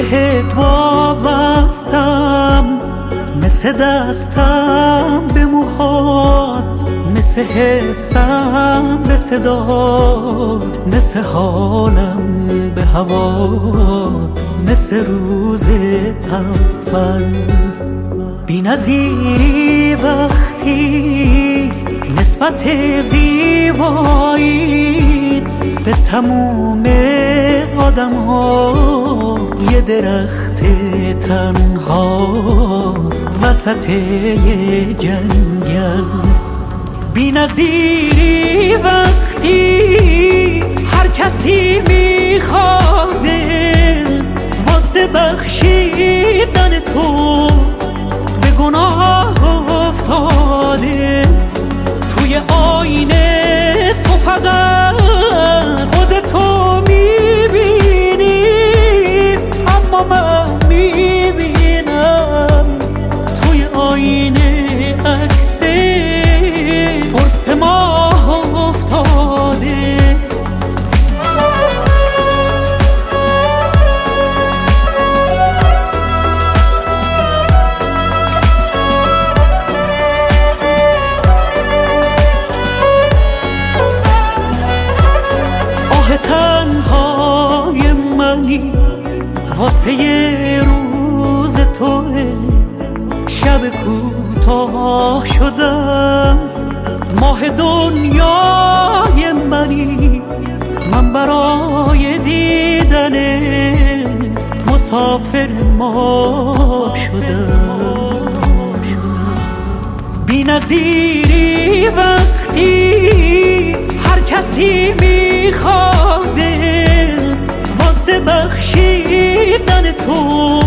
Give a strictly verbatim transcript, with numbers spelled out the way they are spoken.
بهت وابستم، مثل دستم به موهات، مثل حسم به صدات، مثل حالم به هوات، مثل روز اول. بی نظیری وقتی نسبت زیبایید به تموم آدم ها یه درخت تنهاست وسط یه جنگل. بی نظیری وقتی هر کسی میخواده واسه بخشیدن تو به گناه افتاده. توی آینه تو فقط خودتو میبینی، اما من میبینم توی آینه عکس قرص ماه افتاده. تنهای منی واسه یه روز توه، شب کوتاه شدم ماه دنیای منی. من برای دیدنت مسافر ماه شدم. بی نظیری وقتی هر کسی میخواده واسه بخشیدن تو